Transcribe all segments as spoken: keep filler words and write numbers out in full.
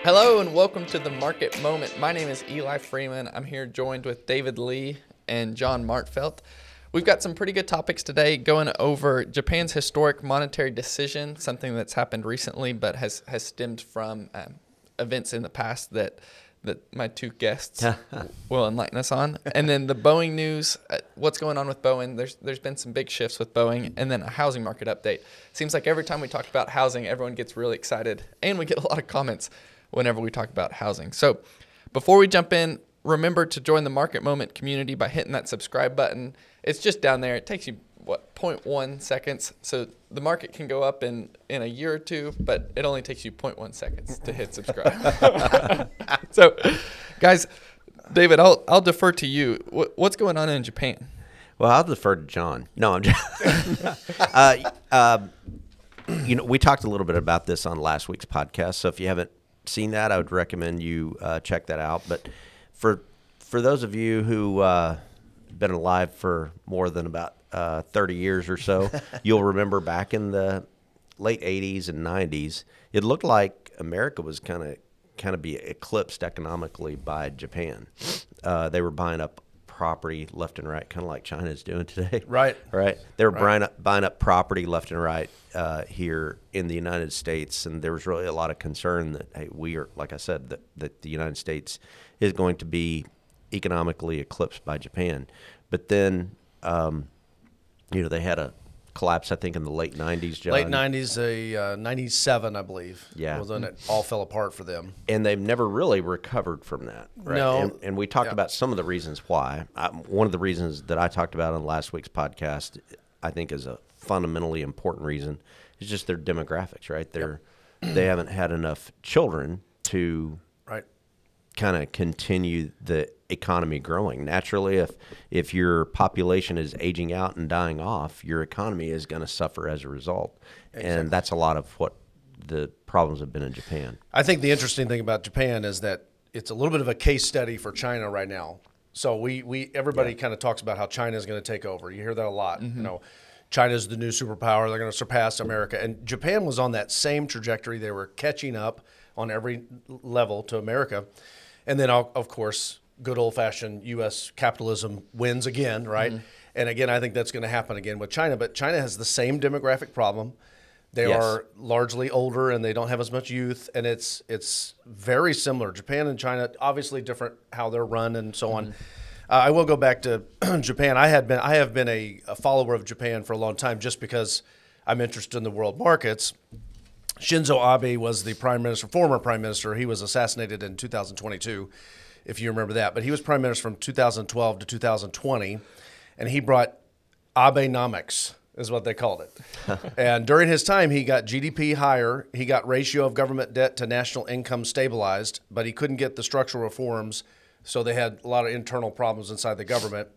Hello and welcome to the Market Moment. My name is Eli Freeman. I'm here joined with David Lee and John Martfelt. We've got some pretty good topics today, going over Japan's historic monetary decision, something that's happened recently but has, has stemmed from um, events in the past that that my two guests will enlighten us on. And then the Boeing news, uh, what's going on with Boeing. There's There's been some big shifts with Boeing, and then a housing market update. Seems like every time we talk about housing, everyone gets really excited, and we get a lot of comments whenever we talk about housing. So before we jump in, remember to join the Market Moment community by hitting that subscribe button. It's just down there. It takes you, what, zero point one seconds. So the market can go up in, in a year or two, but it only takes you zero point one seconds to hit subscribe. So, guys, David, I'll I'll defer to you. What, what's going on in Japan? Well, I'll defer to John. No, I'm just uh, uh, you know, we talked a little bit about this on last week's podcast. So if you haven't seen that, I would recommend you uh, check that out. But for for those of you who uh, been alive for more than about uh, thirty years or so, you'll remember back in the late eighties and nineties, it looked like America was kind of kind of be eclipsed economically by Japan. Uh, they were buying up property left and right, kind of like China is doing today. Right. Right. They were Right. buying up, buying up property left and right uh, here in the United States, and there was really a lot of concern that, hey, we are, like I said, that, that the United States is going to be economically eclipsed by Japan. But then, um, you know, they had a collapse, I think, in the late nineties, John. Late nineties, a uh, ninety-seven, I believe. Yeah. Was when it all fell apart for them. And they've never really recovered from that. Right? No. And, and we talked Yeah. about some of the reasons why. I, one of the reasons that I talked about on last week's podcast, I think is a fundamentally important reason, is just their demographics, right? They're, they haven't had enough children to Right. kind of continue the economy growing. Naturally, if if your population is aging out and dying off, your economy is going to suffer as a result. Exactly. And that's a lot of what the problems have been in Japan. I think the interesting thing about Japan is that it's a little bit of a case study for China right now. So we, we everybody kind of talks about how China is going to take over. You hear that a lot. You know, China's the new superpower. They're going to surpass America. And Japan was on that same trajectory. They were catching up on every level to America. And then, of course, good old-fashioned U S capitalism wins again, right? Mm-hmm. And again, I think that's going to happen again with China. But China has the same demographic problem. They Yes. are largely older, and they don't have as much youth, and it's it's very similar. Japan and China, obviously different how they're run and so on. Uh, I will go back to Japan. I had been I have been a, a follower of Japan for a long time, just because I'm interested in the world markets. Shinzo Abe was the prime minister, former prime minister. He was assassinated in two thousand twenty-two, if you remember that. But he was prime minister from two thousand twelve to two thousand twenty, and he brought Abenomics, is what they called it. And during his time, he got G D P higher. He got ratio of government debt to national income stabilized, but he couldn't get the structural reforms, so they had a lot of internal problems inside the government.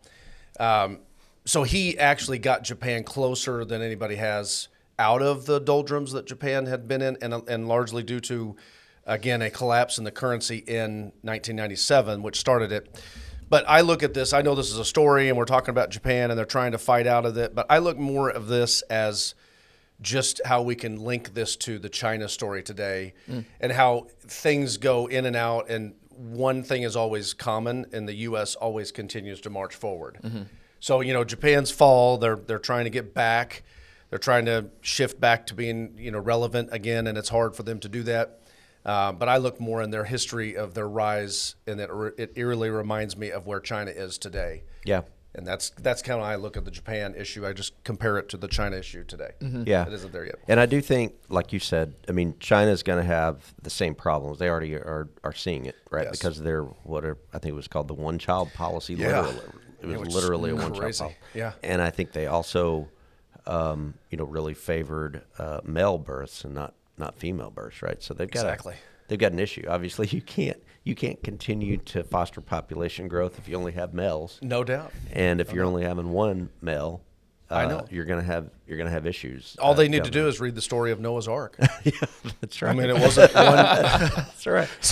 Um, so he actually got Japan closer than anybody has out of the doldrums that Japan had been in, and, and largely due to, again, a collapse in the currency in nineteen ninety-seven, which started it. But I look at this, I know this is a story, and we're talking about Japan, and they're trying to fight out of it, but I look more of this as just how we can link this to the China story today, mm. and how things go in and out, and one thing is always common, and the U S always continues to march forward. Mm-hmm. So, you know, Japan's fall, they're they're trying to get back. They're trying to shift back to being, you know, relevant again, and it's hard for them to do that. Uh, but I look more in their history of their rise, and that it eerily reminds me of where China is today. Yeah. And that's that's kind of how I look at the Japan issue. I just compare it to the China issue today. Mm-hmm. Yeah. It isn't there yet. And I do think, like you said, I mean, China's going to have the same problems. They already are, are seeing it, right? Yes. Because they're what are, I think it was called the one-child policy. Yeah. Literally. It was Yeah, which literally a is one-child crazy. policy. Yeah. And I think they also, um, you know, really favored uh, male births and not, not female births, right? So they've got Exactly. a, they've got an issue. Obviously, you can't you can't continue to foster population growth if you only have males. No doubt. And if No you're doubt. only having one male, uh, I know. you're gonna have you're gonna have issues. All uh, they need to coming. do is read the story of Noah's Ark. Yeah, that's right. I mean, it wasn't one. That's right. So,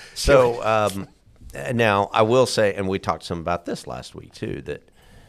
So um, now I will say, and we talked some about this last week too, that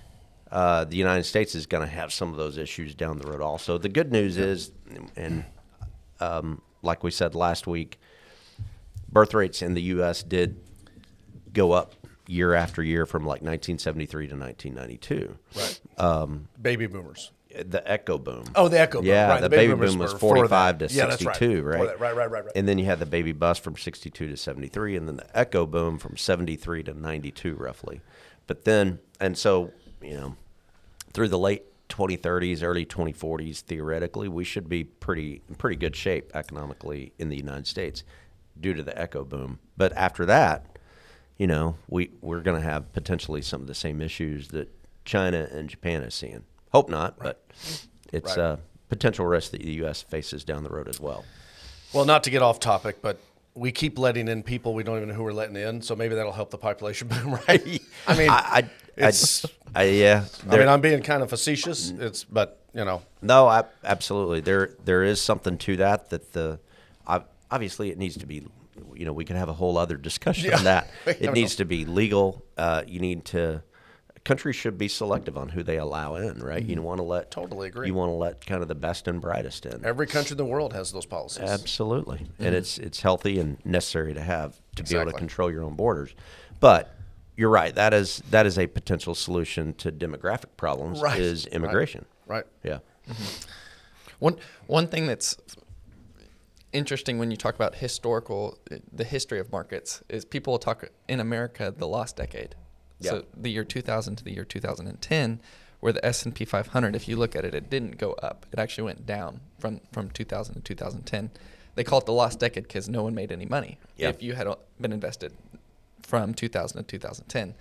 uh, the United States is going to have some of those issues down the road also. The good news is, and um, like we said last week, birth rates in the U S did go up year after year from like nineteen seventy-three to nineteen ninety-two. Right. Um, Baby boomers. The echo boom. Oh, the echo boom. Yeah, right. the, the baby, baby boom was were forty-five to yeah, sixty-two, right. right? Right, right, right, right, right. And then you had the baby bust from sixty-two to seventy-three, and then the echo boom from seventy-three to ninety-two, roughly. But then, and so, you know, through the late twenty thirties, early twenty forties, theoretically, we should be pretty in pretty good shape economically in the United States due to the echo boom. But after that, you know, we, we're going to have potentially some of the same issues that China and Japan is seeing. Hope not, right. but it's right. a potential risk that the U S faces down the road as well. Well, not to get off topic, but we keep letting in people we don't even know who we're letting in, so maybe that'll help the population boom, right? I mean, I, I, it's. I, I yeah. I mean, I'm being kind of facetious. It's, but you know. No, I, absolutely. There, there is something to that. That the, obviously, it needs to be. You know, we can have a whole other discussion yeah. on that. It know. needs to be legal. Uh, you need to. Countries should be selective on who they allow in, right? Mm-hmm. You want to let totally agree. You want to let kind of the best and brightest in. Every country in the world has those policies. Absolutely, mm-hmm. and it's it's healthy and necessary to have to exactly. be able to control your own borders. But you're right. That is that is a potential solution to demographic problems. Right. Is immigration. Right. right. Yeah. Mm-hmm. One one thing that's interesting when you talk about historical, the history of markets, is people will talk in America the lost decade. Yeah. So the year two thousand to the year two thousand ten, where the S and P five hundred, if you look at it, it didn't go up. It actually went down from, from two thousand to two thousand ten. They call it the lost decade because no one made any money yeah. if you had been invested from two thousand to two thousand ten.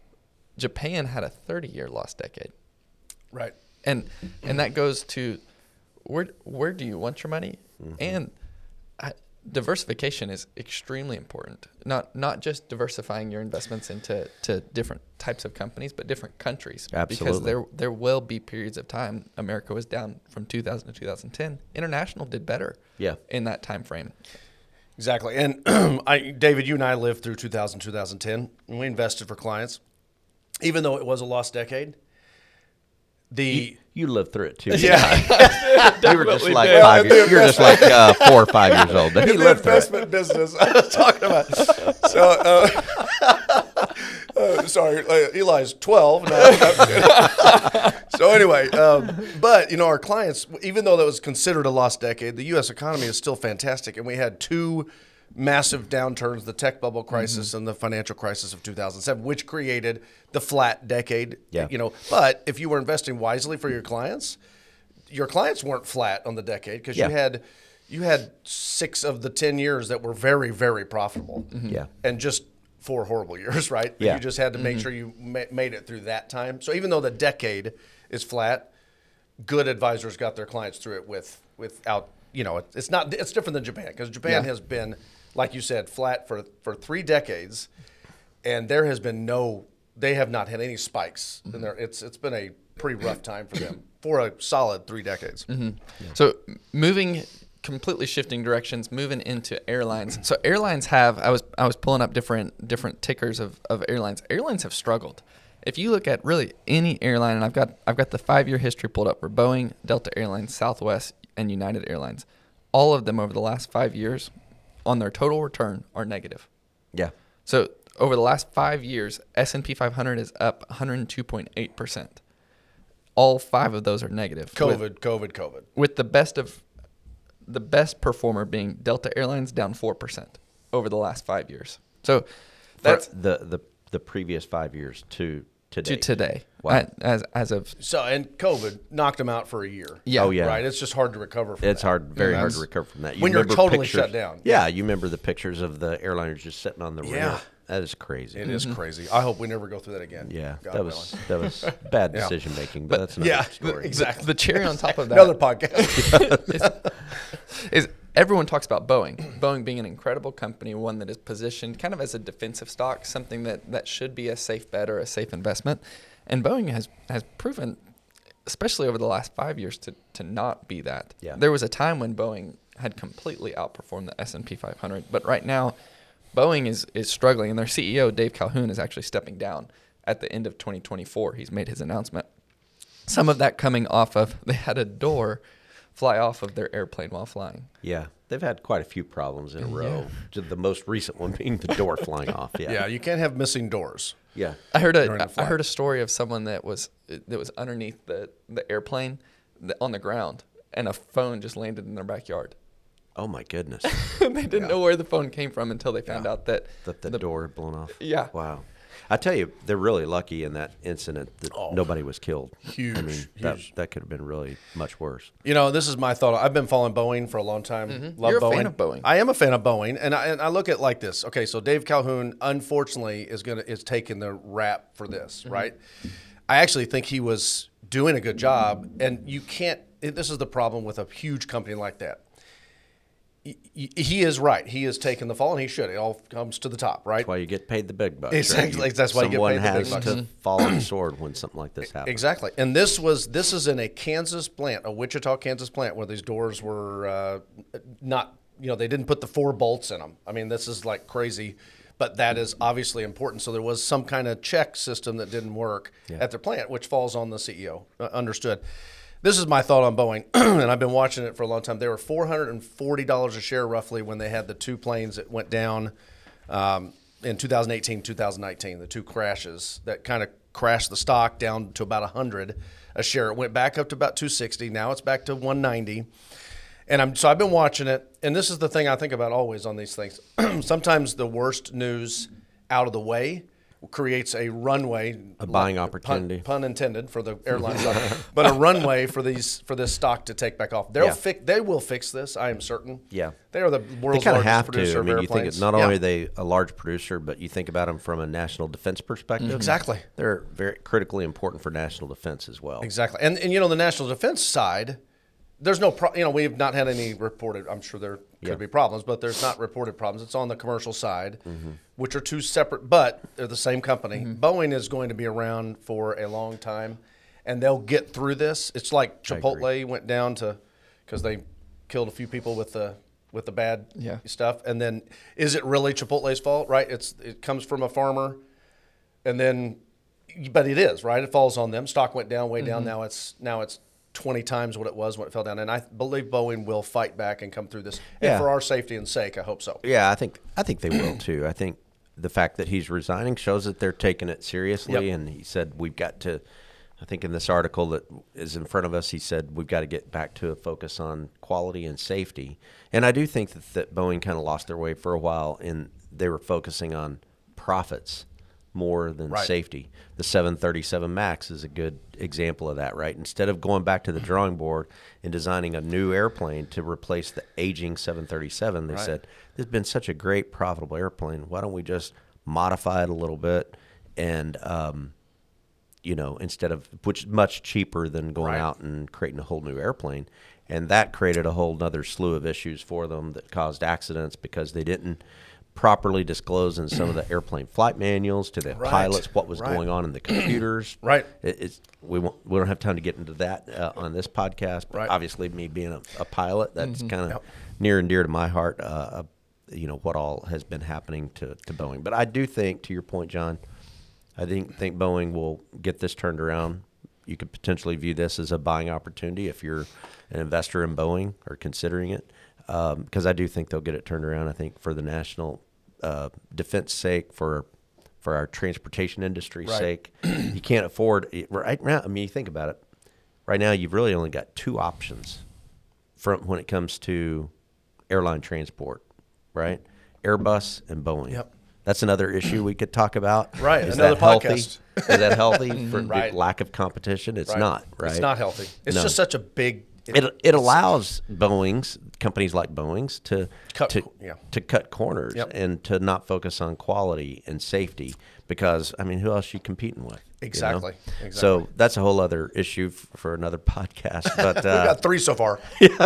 Japan had a thirty-year lost decade. Right. And and that goes to where where do you want your money? Mm-hmm. And I, diversification is extremely important. Not not just diversifying your investments into to different types of companies, but different countries. Absolutely. Because there there will be periods of time America was down from two thousand to two thousand ten. International did better. Yeah. In that time frame. Exactly. And I, David, you and I lived through two thousand, two thousand ten, and we invested for clients, even though it was a lost decade. The you, you lived through it too. Yeah, you were just like did. five years. You were just like uh, four or five years old, but he in lived the investment through it. business I was talking about. So, uh, uh, sorry, uh, Eli's twelve. No, so anyway, um, but you know, our clients, even though that was considered a lost decade, the U S economy is still fantastic, and we had two massive downturns: the tech bubble crisis mm-hmm. and the financial crisis of two thousand seven, which created the flat decade. Yeah. You know, but if you were investing wisely for your clients, your clients weren't flat on the decade because yeah. you had you had six of the ten years that were very, very profitable. Mm-hmm. Yeah. And just four horrible years, right? Yeah. You just had to make mm-hmm. sure you ma- made it through that time. So even though the decade is flat, good advisors got their clients through it with without, you know, it's not it's different than Japan because Japan yeah. has been, like you said, flat for for three decades, and there has been no, they have not had any spikes mm-hmm. in there. It's it's been a pretty rough time for them for a solid three decades. Mm-hmm. Yeah. So moving, completely shifting directions, moving into airlines. So airlines have, I was I was pulling up different different tickers of, of airlines. Airlines have struggled. If you look at really any airline, and I've got I've got the five year history pulled up for Boeing, Delta Airlines, Southwest, and United Airlines. All of them over the last five years, on their total return, are negative. Yeah. So over the last five years, S and P five hundred is up one hundred two point eight percent. All five of those are negative. COVID, with, COVID, COVID. With the best of the best performer being Delta Airlines, down four percent over the last five years. So that's For the the the previous five years to today. to today. Wow. As as of So and COVID knocked them out for a year. yeah. Oh, yeah. Right. It's just hard to recover from It's that. hard, very You know, hard to it's- recover from that. You when you're remember totally pictures- shut down. Yeah, you remember the pictures of the airliners just sitting on the Yeah. ramp. That is crazy. It is crazy. I hope we never go through that again. Yeah, God that was that was bad Yeah. decision making, but, that's another Yeah, story. exactly. the cherry on top of that Another podcast. is, is everyone talks about Boeing. Boeing being an incredible company, one that is positioned kind of as a defensive stock, something that, that should be a safe bet or a safe investment. And Boeing has, has proven, especially over the last five years, to, to not be that. Yeah. There was a time when Boeing had completely outperformed the S and P five hundred, but right now Boeing is, is struggling, and their C E O, Dave Calhoun, is actually stepping down at the end of twenty twenty-four. He's made his announcement. Some of that coming off of they had a door fly off of their airplane while flying. Yeah, they've had quite a few problems in a row. Ju- The most recent one being the door flying off. Yeah, Yeah, you can't have missing doors. yeah. I heard During a the I flight. heard a story of someone that was that was underneath the the airplane th- on the ground, and a phone just landed in their backyard. Oh my goodness, And they didn't know where the phone came from until they found out that that the, the door had blown off. Yeah. Wow. I tell you, they're really lucky in that incident that Oh. nobody was killed. Huge, I mean, that huge. that could have been really much worse. You know, this is my thought. I've been following Boeing for a long time. Love Mm-hmm. You're a Boeing. fan of Boeing. I am a fan of Boeing, and I, and I look at it like this. Okay, so Dave Calhoun, unfortunately, is gonna is taking the rap for this, Mm-hmm. right? I actually think he was doing a good job, and you can't. This is the problem with a huge company like that. He- he he is right. He is taking the fall, and he should. It all comes to the top, right? That's why you get paid the big bucks. right? Exactly. You- That's why you get someone paid the big has bucks. to fall on the sword when something like this happens. Exactly. And this was this is in a Kansas plant, a Wichita, Kansas plant, where these doors were uh, not, you know, they didn't put the four bolts in them. I mean, this is like crazy, but that is obviously important. So there was some kind of check system that didn't work at their plant, which falls on the C E O. Uh, understood. This is my thought on Boeing, and I've been watching it for a long time. They were four hundred forty dollars a share roughly when they had the two planes that went down um, in two thousand eighteen, two thousand nineteen, the two crashes that kind of crashed the stock down to about one hundred a share. It went back up to about two sixty. Now it's back to one ninety. And I'm so I've been watching it, and this is the thing I think about always on these things. Sometimes the worst news out of the way creates a runway, A buying pun- opportunity. pun, intended for the airline stock, but a runway for these for this stock to take back off. They'll Yeah. fix. They will fix this. I am certain. Yeah. they are the They world's kind of largest have producer to. I of mean, you think airplanes. it's not Yeah. only are they a large producer, but you think about them from a national defense perspective. Exactly. They're very critically important for national defense as well. Exactly. And and you know the national defense side, there's no pro, you know, we have not had any reported. I'm sure there could Yeah. be problems, but there's not reported problems. It's on the commercial side, Mm-hmm. which are two separate, but they're the same company. Boeing is going to be around for a long time, and they'll get through this. It's like I agree. Chipotle went down to because they killed a few people with the with the bad Yeah. stuff, and then is it really Chipotle's fault? Right? It's it comes from a farmer, and then, but it is right. It falls on them. Stock went down, way down. Now it's now it's twenty times what it was when it fell down. And I believe Boeing will fight back and come through this. Yeah. And for our safety and sake, I hope so. Yeah, I think I think they will too. I think the fact that he's resigning shows that they're taking it seriously. Yep. And he said we've got to. I think in this article that is in front of us, he said we've got to get back to a focus on quality and safety. And I do think that, that Boeing kind of lost their way for a while, and they were focusing on profits more than Right. safety. The seven thirty-seven MAX is a good example of that, right? Instead of going back to the drawing board and designing a new airplane to replace the aging seven thirty-seven, they Right. said, this has been such a great, profitable airplane. Why don't we just modify it a little bit and, um, you know, instead of, which is much cheaper than going Right. out and creating a whole new airplane. And that created a whole nother slew of issues for them that caused accidents because they didn't properly disclose in some of the airplane flight manuals to the Right. pilots what was Right. going on in the computers. Right. It, it's we won't, we don't have time to get into that uh, on this podcast. But Right. obviously, me being a, a pilot, that's kind of Yep. near and dear to my heart. Uh, uh, you know what all has been happening to, to Boeing. But I do think, to your point, John, I think think Boeing will get this turned around. You could potentially view this as a buying opportunity if you're an investor in Boeing or considering it, because I do think they'll get it turned around. I think for the national uh, defense sake, for for our transportation industry's Right. sake, you can't afford it right now. I mean, you think about it. Right now, you've really only got two options from when it comes to airline transport, right? Airbus and Boeing. Yep. That's another issue we could talk about. Right, Is another that healthy? podcast. Is that healthy for Right. the lack of competition? It's Right. not, right? It's not healthy. It's No. just such a big. It, it allows Boeing's companies like Boeing's to Cut to, co- yeah. to cut corners Yep. and to not focus on quality and safety because I mean who else are you competing with? you know? Exactly. Exactly. So that's a whole other issue f- for another podcast. But We've uh, got three so far.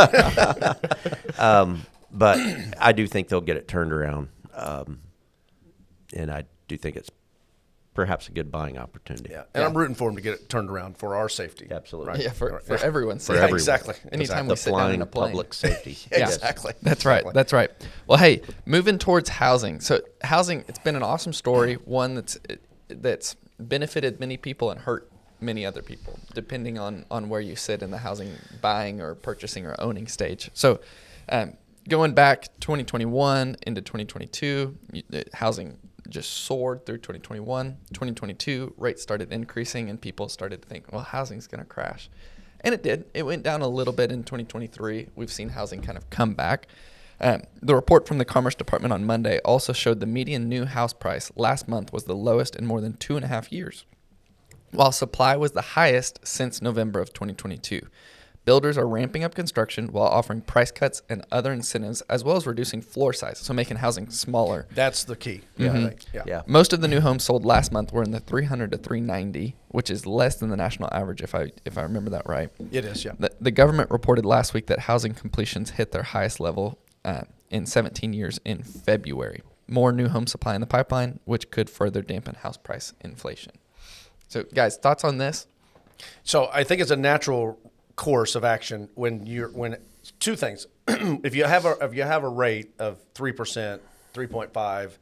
but I do think they'll get it turned around, um, and I do think it's perhaps a good buying opportunity. Yeah, and I'm rooting for them to get it turned around for our safety. Absolutely. Yeah, for, Right. for everyone's For sake. everyone. Exactly. Anytime exactly. we The sit down in flying a plane. public safety. Yeah. Exactly. That's right. Exactly. That's right. Well, hey, moving towards housing. So housing, it's been an awesome story, one that's that's benefited many people and hurt many other people, depending on, on where you sit in the housing buying or purchasing or owning stage. So um, going back twenty twenty-one into twenty twenty-two, housing just soared through twenty twenty-one. twenty twenty-two, rates started increasing and people started to think, well, housing's going to crash. And it did. It went down a little bit in twenty twenty-three. We've seen housing kind of come back. Um, the report from the Commerce Department on Monday also showed the median new house price last month was the lowest in more than two and a half years, while supply was the highest since November of twenty twenty-two. Builders are ramping up construction while offering price cuts and other incentives, as well as reducing floor size, so making housing smaller. That's the key. Yeah, I think. Yeah. Yeah. Most of the new homes sold last month were in the three hundred to three ninety, which is less than the national average, if I if I remember that right. It is, yeah. The, the government reported last week that housing completions hit their highest level uh, in seventeen years in February. More new home supply in the pipeline, which could further dampen house price inflation. So, guys, thoughts on this? So I think it's a natural course of action when you're when two things. if you have a if you have a rate of three percent, three point five,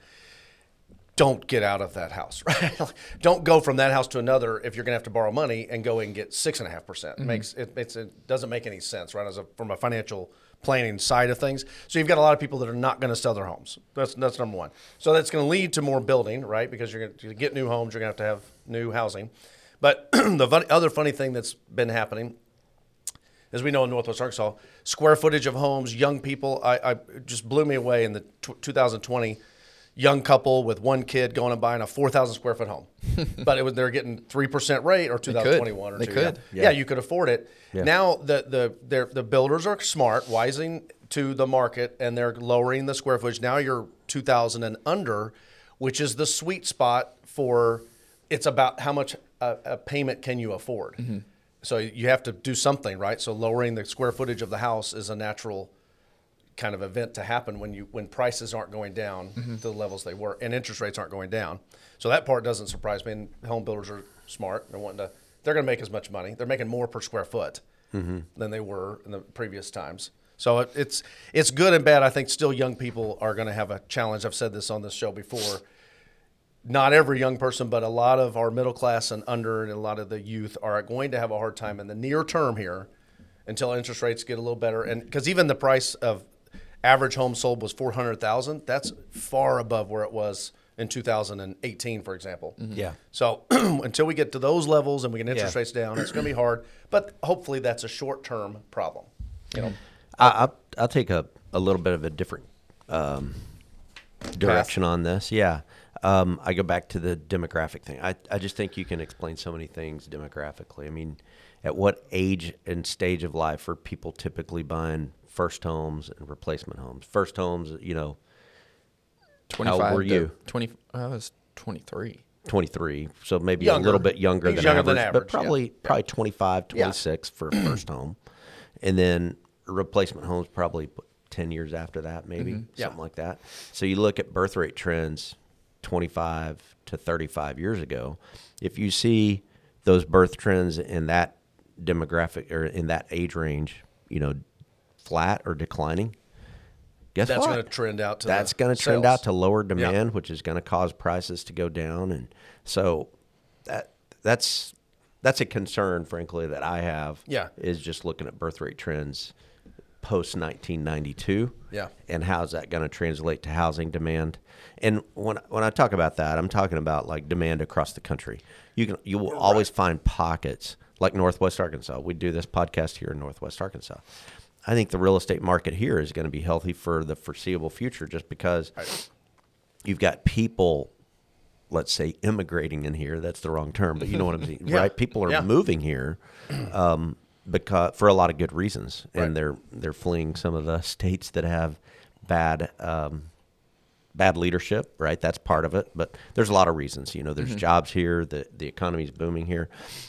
don't get out of that house. Right? Don't go from that house to another if you're going to have to borrow money and go and get six and a half percent. Makes it it's, it doesn't make any sense, right? As a from a financial planning side of things. So you've got a lot of people that are not going to sell their homes. That's that's number one. So that's going to lead to more building, right? Because you're going to get new homes, you're going to have to have new housing. But the fun, other funny thing that's been happening, as we know in Northwest Arkansas, square footage of homes, young people, I, I just blew me away in the t- two thousand twenty. Young couple with one kid going and buying a four thousand square foot home, but it was they're getting three percent rate or two thousand twenty-one or They two. could. Yeah. Yeah. yeah, you could afford it. Yeah. Now the the they're, the builders are smart, wising to the market, and they're lowering the square footage. Now you're two thousand and under, which is the sweet spot for. It's about how much a, a payment can you afford. Mm-hmm. So you have to do something, right? So lowering the square footage of the house is a natural kind of event to happen when you when prices aren't going down mm-hmm. to the levels they were and interest rates aren't going down. So that part doesn't surprise me. And home builders are smart. They're wanting to they're going to make as much money. They're making more per square foot mm-hmm. than they were in the previous times. So it, it's it's good and bad. I think still young people are going to have a challenge. I've said this on this show before. Not every young person, but a lot of our middle class and under and a lot of the youth are going to have a hard time in the near term here until interest rates get a little better. And because even the price of average home sold was four hundred thousand dollars. That's far above where it was in two thousand eighteen, for example. Mm-hmm. Yeah. So until we get to those levels and we get interest Yeah. rates down, it's going to be hard. But hopefully that's a short-term problem. You know, I, I'll, I'll take a, a little bit of a different um, direction on this. Yeah. Um, I go back to the demographic thing. I, I just think you can explain so many things demographically. I mean, at what age and stage of life are people typically buying first homes and replacement homes? First homes, you know, twenty-five how old were to you? twenty, I was twenty-three. twenty-three, so maybe Younger. a little bit younger He's than, younger average, than average, but probably yeah. probably twenty-five, Yeah. twenty-six for a first home. And then replacement homes probably ten years after that, maybe, Mm-hmm. Yeah. something like that. So you look at birth rate trends twenty-five to thirty-five years ago. If you see those birth trends in that demographic or in that age range, you know, flat or declining, guess that's what? going to trend out to That's the going to trend sales. out to lower demand, which is going to cause prices to go down, and so that that's that's a concern, frankly, that I have. Yeah. Is just looking at birth rate trends post nineteen ninety-two. Yeah. And how's that going to translate to housing demand? And when when I talk about that, I'm talking about like demand across the country. You can you will always find pockets like Northwest Arkansas. We do this podcast here in Northwest Arkansas. I think the real estate market here is going to be healthy for the foreseeable future just because Right. you've got people, let's say, immigrating in here. That's the wrong term, but you know what I'm saying, Yeah. right? People are Yeah. moving here um, because for a lot of good reasons, and Right. they're they're fleeing some of the states that have bad um, bad leadership, right? That's part of it, but there's a lot of reasons. You know, there's jobs here, the the economy's booming here,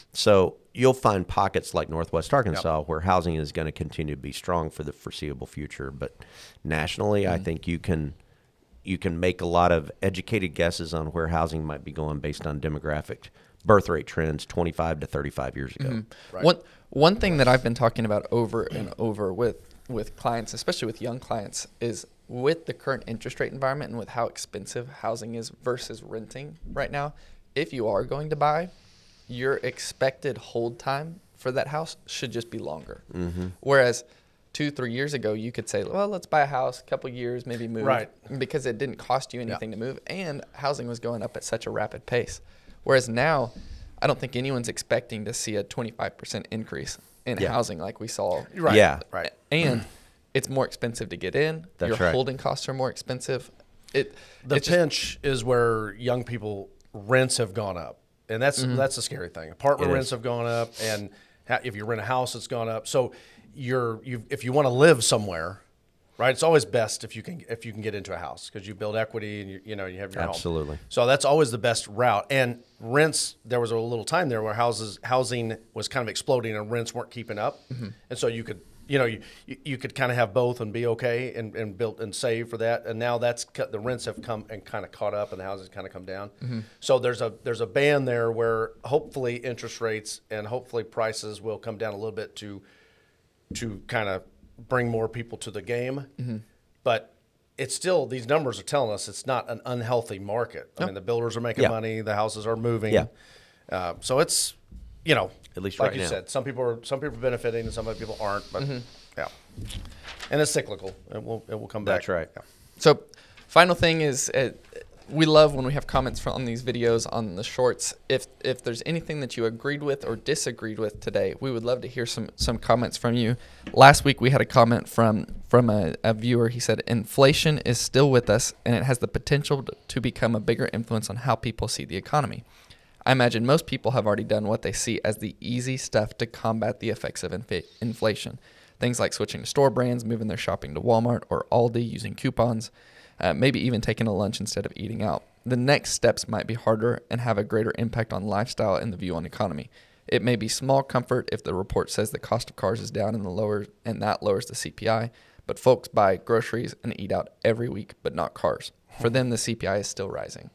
so you'll find pockets like Northwest Arkansas where housing is going to continue to be strong for the foreseeable future. But nationally, I think you can you can make a lot of educated guesses on where housing might be going based on demographic birth rate trends twenty-five to thirty-five years ago. Right. One one thing that I've been talking about over and over with with clients, especially with young clients, is with the current interest rate environment and with how expensive housing is versus renting right now. If you are going to buy, your expected hold time for that house should just be longer. Mm-hmm. Whereas two, three years ago, you could say, well, let's buy a house, a couple years, maybe move. Right. Because it didn't cost you anything to move, and housing was going up at such a rapid pace. Whereas now, I don't think anyone's expecting to see a twenty-five percent increase in Yeah. housing like we saw. Right. Yeah. Right. And it's more expensive to get in. That's Your right. holding costs are more expensive. It The it's just- pinch is where young people rents have gone up, and that's that's the scary thing. Apartment It rents is. have gone up, and ha- if you rent a house, it's gone up. So you're you if you want to live somewhere, right? It's always best if you can if you can get into a house because you build equity and you you know you have your home. Absolutely. So that's always the best route. And rents, there was a little time there where houses housing was kind of exploding and rents weren't keeping up, and so you could. You know, you, you, you could kind of have both and be okay and, and build and save for that. And now that's cut, the rents have come and kind of caught up, and the houses kind of come down. So there's a there's a band there where hopefully interest rates and hopefully prices will come down a little bit to to kind of bring more people to the game. But it's still, these numbers are telling us it's not an unhealthy market. I mean, the builders are making Yeah. money, the houses are moving. Yeah. Uh, so it's, you know, At least like right you now. said, some people are some people are benefiting and some other people aren't. But yeah, and it's cyclical. It will it will come back. That's right. Yeah. So, final thing is, uh, we love when we have comments from on these videos on the shorts. If if there's anything that you agreed with or disagreed with today, we would love to hear some some comments from you. Last week we had a comment from from a, a viewer. He said, "Inflation is still with us, and it has the potential to, to become a bigger influence on how people see the economy. I imagine most people have already done what they see as the easy stuff to combat the effects of inf- inflation. Things like switching to store brands, moving their shopping to Walmart or Aldi, using coupons, uh, maybe even taking a lunch instead of eating out. The next steps might be harder and have a greater impact on lifestyle and the view on economy. It may be small comfort if the report says the cost of cars is down and the lower and that lowers the C P I, but folks buy groceries and eat out every week, but not cars. For them, the C P I is still rising."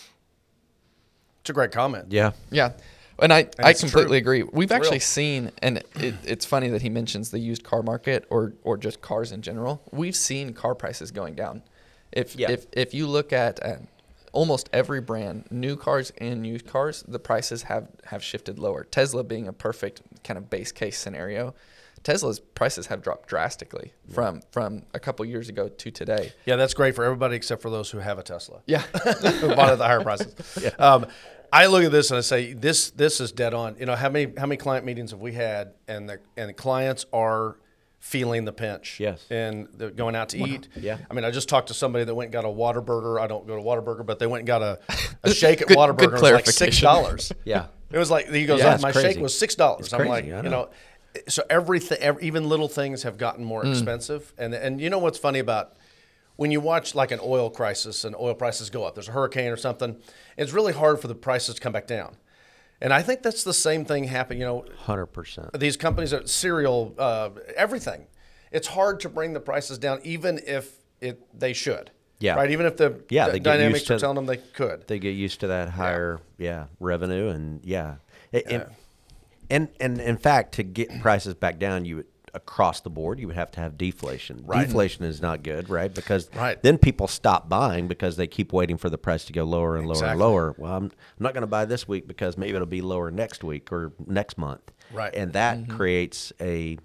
It's a great comment. Yeah. Yeah. And I, I it's completely true. agree. We've It's actually real. seen, and it, it's funny that he mentions the used car market or, or just cars in general. We've seen car prices going down. If Yeah. if if you look at uh, almost every brand, new cars and used cars, the prices have, have shifted lower. Tesla being a perfect kind of base case scenario. Tesla's prices have dropped drastically from from a couple years ago to today. Yeah, that's great for everybody except for those who have a Tesla. Yeah. Who bought it at the higher prices. Um, I look at this and I say, this this is dead on. You know, how many how many client meetings have we had, and the and the clients are feeling the pinch. Yes. And they're going out to eat. Yeah. I mean, I just talked to somebody that went and got a Whataburger. I don't go to Whataburger, but they went and got a, a shake at Good- Whataburger. good It was like six clarification. dollars. Yeah. It was like he goes, Yeah, oh, it's my crazy. shake was six dollars. It's I'm crazy, like, I you know. know, so everything, every, even little things have gotten more Mm. expensive. And and you know what's funny about when you watch like an oil crisis and oil prices go up, there's a hurricane or something, it's really hard for the prices to come back down. And I think that's the same thing happening. You know, one hundred percent. these companies are cereal, uh, everything. It's hard to bring the prices down, even if it they should. Yeah. Right. Even if the Yeah, d- they get dynamics used are to- telling them they could. They get used to that higher, yeah, revenue, and yeah. It- Yeah. And, and and in fact, to get prices back down, you would across the board, you would have to have deflation. Right. Deflation is not good, right? Because Right. then people stop buying because they keep waiting for the price to go lower and lower and Exactly. lower. Well, I'm, I'm not going to buy this week because maybe it'll be lower next week or next month. Right. And that creates a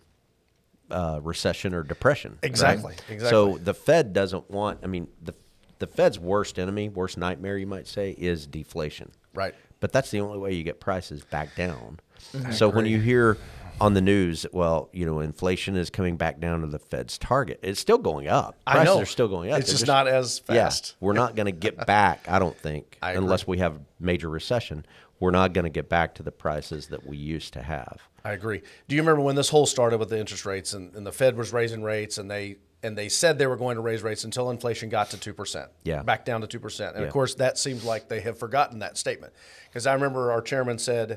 uh, recession or depression. right? Exactly, exactly. So the Fed doesn't want. I mean, the the Fed's worst enemy, worst nightmare, you might say, is deflation. Right. But that's the only way you get prices back down. So when you hear on the news, well, you know, inflation is coming back down to the Fed's target, it's still going up. I Prices know. are still going up. It's They're just not as fast. Yeah, we're not going to get back, I don't think, I agree. unless we have major recession. We're not going to get back to the prices that we used to have. I agree. Do you remember when this whole started with the interest rates and, and the Fed was raising rates and they and they said they were going to raise rates until inflation got to two percent. Yeah. Back down to two percent. And Yeah. of course, that seems like they have forgotten that statement. Because I remember our chairman said,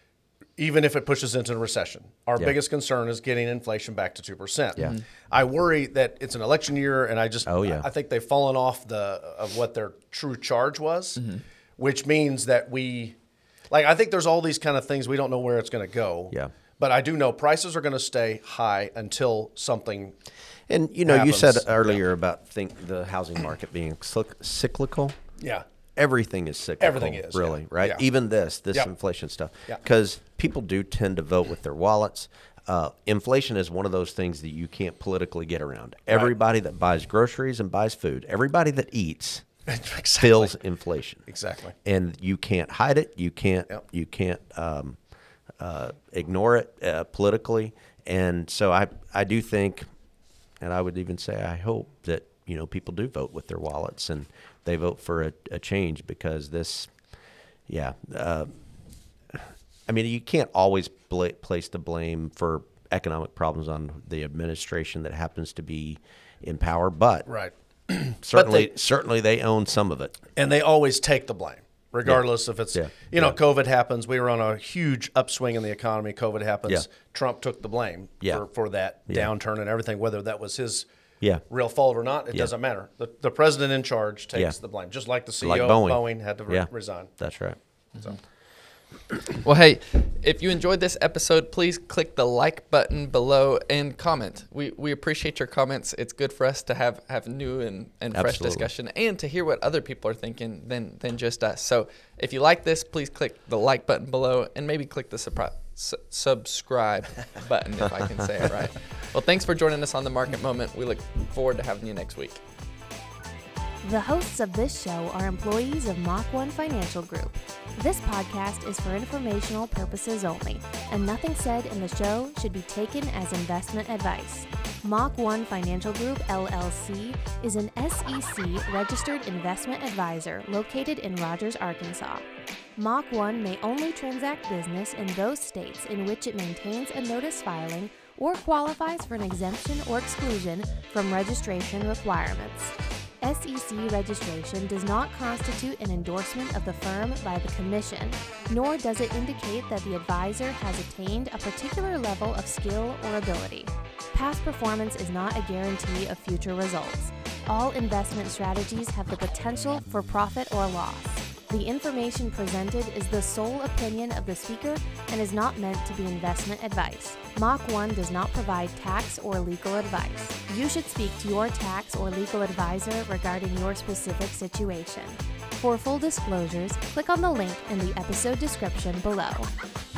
even if it pushes into a recession, our Yeah. biggest concern is getting inflation back to two percent. Yeah. Mhm. I worry that it's an election year, and I just, Oh, yeah. I think they've fallen off the of what their true charge was, which means that we, like, I think there's all these kind of things we don't know where it's going to go. Yeah. But I do know prices are going to stay high until something. And, you know, you said happens. earlier about think the housing market being cyc- cyclical. Yeah. everything is cyclical. Everything is, really, yeah. right? Yeah. Even this, this Yep. inflation stuff, Yeah. because people do tend to vote with their wallets. Uh, inflation is one of those things that you can't politically get around. Everybody that buys groceries and buys food, everybody that eats Exactly. feels inflation. Exactly. And you can't hide it. You can't. Yep. You can't um, uh, ignore it uh, politically. And so I, I do think, and I would even say I hope that you know people do vote with their wallets and they vote for a, a change, because this, yeah. Uh, I mean, you can't always bla- place the blame for economic problems on the administration that happens to be in power, but Right. certainly, they- certainly they own some of it. And they always take the blame, regardless if it's, Yeah. you know, Yeah. COVID happens. We were on a huge upswing in the economy. COVID happens. Yeah. Trump took the blame Yeah. for, for that Yeah. downturn and everything, whether that was his Yeah. real fault or not. It Yeah. doesn't matter. The, the president in charge takes Yeah. the blame, just like the C E O Like of Boeing. Boeing had to re- Yeah. resign. That's right. So. Well, hey, if you enjoyed this episode, please click the like button below and comment. We we appreciate your comments. It's good for us to have, have new and, and fresh Absolutely. discussion and to hear what other people are thinking than, than just us. So if you like this, please click the like button below and maybe click the supri- su- subscribe button if I can say it right. Well, thanks for joining us on The Market Moment. We look forward to having you next week. The hosts of this show are employees of Mach one Financial Group. This podcast is for informational purposes only, and nothing said in the show should be taken as investment advice. Mach one Financial Group, L L C, is an S E C registered investment advisor located in Rogers, Arkansas. Mach one may only transact business in those states in which it maintains a notice filing or qualifies for an exemption or exclusion from registration requirements. S E C registration does not constitute an endorsement of the firm by the Commission, nor does it indicate that the advisor has attained a particular level of skill or ability. Past performance is not a guarantee of future results. All investment strategies have the potential for profit or loss. The information presented is the sole opinion of the speaker and is not meant to be investment advice. Mach one does not provide tax or legal advice. You should speak to your tax or legal advisor regarding your specific situation. For full disclosures, click on the link in the episode description below.